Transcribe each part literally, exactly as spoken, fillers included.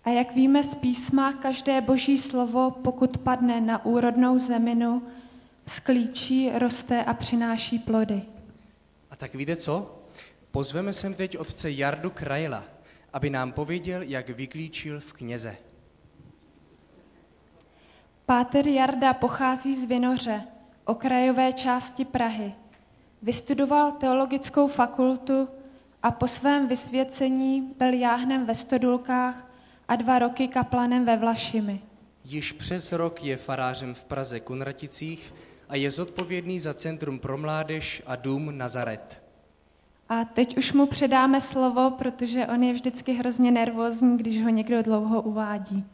A jak víme z písma, každé boží slovo, pokud padne na úrodnou zeminu, sklíčí, roste a přináší plody. A tak víte co? Pozveme sem teď otce Jardu Krajela, aby nám pověděl, jak vyklíčil v kněze. Páter Jarda pochází z Vinoře, okrajové části Prahy. Vystudoval teologickou fakultu a po svém vysvěcení byl jáhnem ve Stodulkách a dva roky kaplanem ve Vlašimi. Již přes rok je farářem v Praze Kunraticích a je zodpovědný za Centrum pro mládež a Dům Nazaret. A teď už mu předáme slovo, protože on je vždycky hrozně nervózní, když ho někdo dlouho uvádí.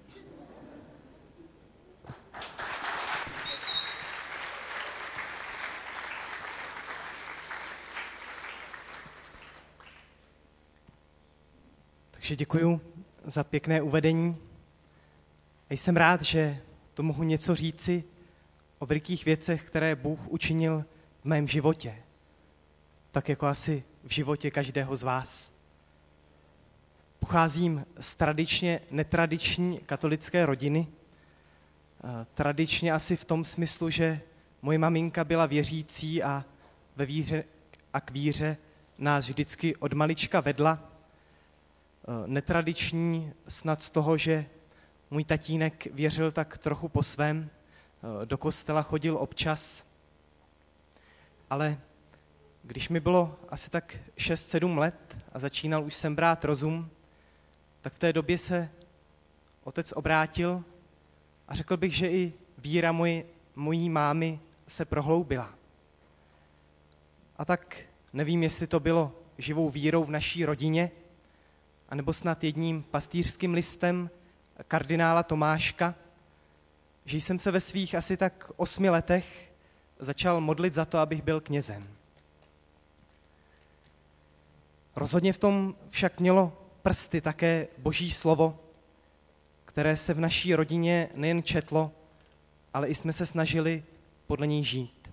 Takže děkuju za pěkné uvedení. A jsem rád, že to mohu něco říci o velikých věcech, které Bůh učinil v mém životě. Tak jako asi v životě každého z vás. Pocházím z tradičně netradiční katolické rodiny. Tradičně asi v tom smyslu, že moje maminka byla věřící a ve víře a k víře nás vždycky od malička vedla. Netradiční snad z toho, že můj tatínek věřil tak trochu po svém, do kostela chodil občas, ale když mi bylo asi tak šest sedm let a začínal už jsem brát rozum, tak v té době se otec obrátil a řekl bych, že i víra moji, mojí mámy se prohloubila. A tak nevím, jestli to bylo živou vírou v naší rodině, anebo snad jedním pastýřským listem kardinála Tomáška, že jsem se ve svých asi tak osmi letech začal modlit za to, abych byl knězem. Rozhodně v tom však mělo prsty také Boží slovo, které se v naší rodině nejen četlo, ale i jsme se snažili podle něj žít.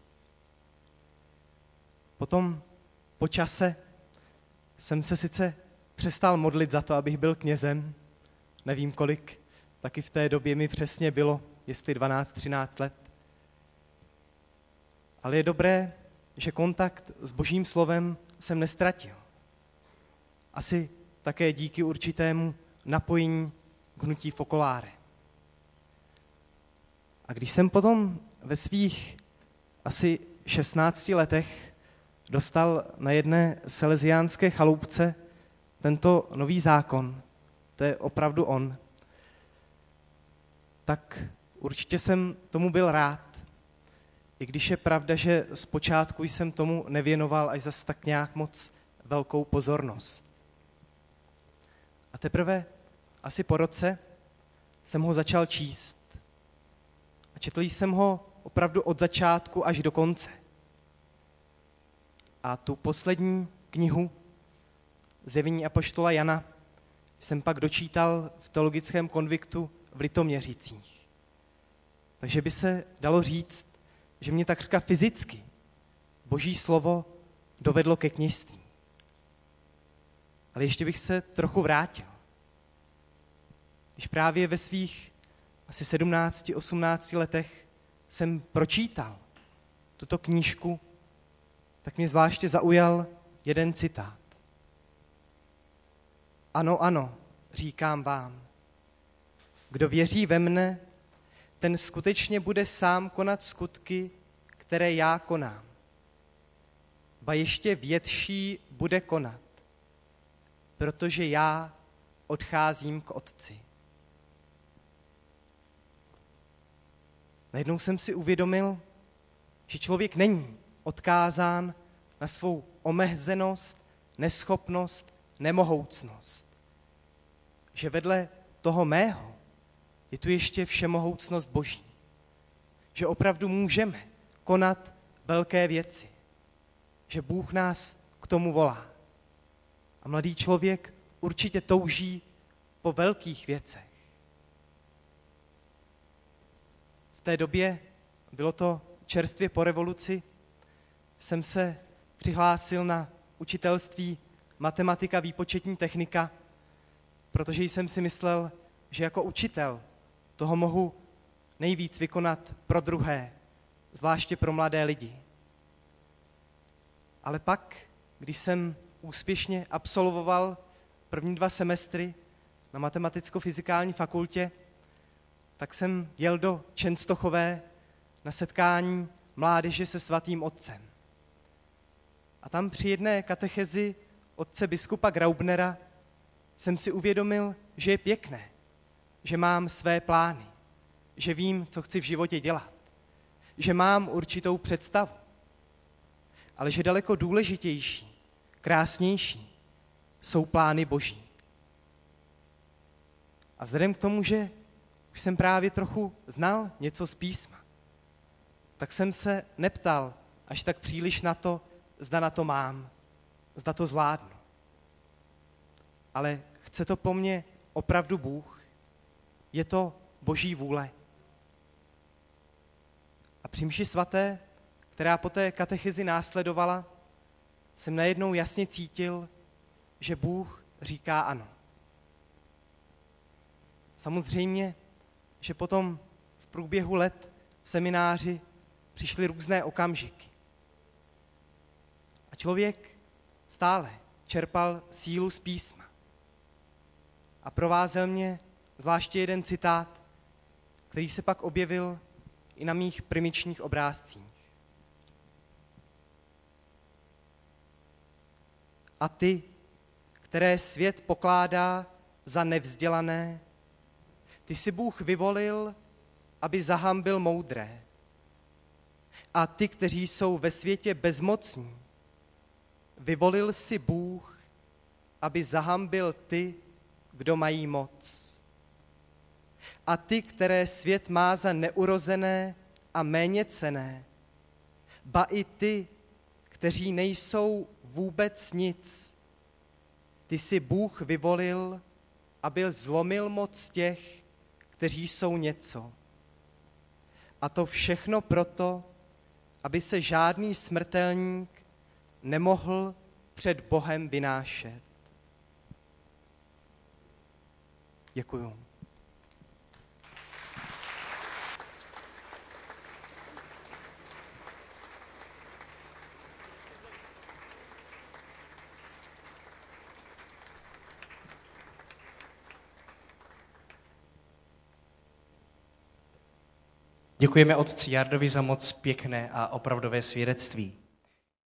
Potom po čase jsem se sice přestal modlit za to, abych byl knězem. Nevím kolik, taky v té době mi přesně bylo, jestli dvanáct třináct let. Ale je dobré, že kontakt s Božím slovem jsem nestratil. Asi také díky určitému napojení k hnutí Focolare. A když jsem potom ve svých asi šestnácti letech dostal na jedné salesiánské chaloupce tento nový zákon, to je opravdu on, tak určitě jsem tomu byl rád. I když je pravda, že zpočátku jsem tomu nevěnoval až zas tak nějak moc velkou pozornost. A teprve asi po roce jsem ho začal číst. A četl jsem ho opravdu od začátku až do konce. A tu poslední knihu Zjevení apoštola Jana jsem pak dočítal v teologickém konviktu v Litoměřicích. Takže by se dalo říct, že mě takřka fyzicky Boží slovo dovedlo ke kněžství. Ale ještě bych se trochu vrátil. Když právě ve svých asi sedmnácti osmnácti letech jsem pročítal tuto knížku, tak mě zvláště zaujal jeden citát. Ano, ano, říkám vám, kdo věří ve mne, ten skutečně bude sám konat skutky, které já konám. Ba ještě větší bude konat, protože já odcházím k Otci. Najednou jsem si uvědomil, že člověk není odkázán na svou omezenost, neschopnost, nemohoucnost. Že vedle toho mého je tu ještě všemohoucnost Boží. Že opravdu můžeme konat velké věci. Že Bůh nás k tomu volá. A mladý člověk určitě touží po velkých věcech. V té době, bylo to čerstvě po revoluci, jsem se přihlásil na učitelství matematika, výpočetní technika protože jsem si myslel, že jako učitel toho mohu nejvíc vykonat pro druhé, zvláště pro mladé lidi. Ale pak, když jsem úspěšně absolvoval první dva semestry na matematicko-fyzikální fakultě, tak jsem jel do Čenstochové na setkání mládeže se svatým otcem. A tam při jedné katechezi otce biskupa Graubnera jsem si uvědomil, že je pěkné, že mám své plány, že vím, co chci v životě dělat, že mám určitou představu, ale že daleko důležitější, krásnější jsou plány Boží. A vzhledem k tomu, že už jsem právě trochu znal něco z písma, tak jsem se neptal až tak příliš na to, zda na to mám, zda to zvládnu. Ale chce to po mně opravdu Bůh? Je to Boží vůle? A při mši svaté, která po té katechezi následovala, jsem najednou jasně cítil, že Bůh říká ano. Samozřejmě, že potom v průběhu let v semináři přišly různé okamžiky. A člověk stále čerpal sílu z písma. A provázel mě zvláště jeden citát, který se pak objevil i na mých primičních obrázcích. A ty, které svět pokládá za nevzdělané, ty si Bůh vyvolil, aby zahambil moudré. A ty, kteří jsou ve světě bezmocní, vyvolil si Bůh, aby zahambil ty, kdo mají moc. A ty, které svět má za neurozené a méněcenné, ba i ty, kteří nejsou vůbec nic, ty si Bůh vyvolil, aby zlomil moc těch, kteří jsou něco. A to všechno proto, aby se žádný smrtelník nemohl před Bohem vynášet. Děkuju. Děkujeme otci Jardovi za moc pěkné a opravdové svědectví.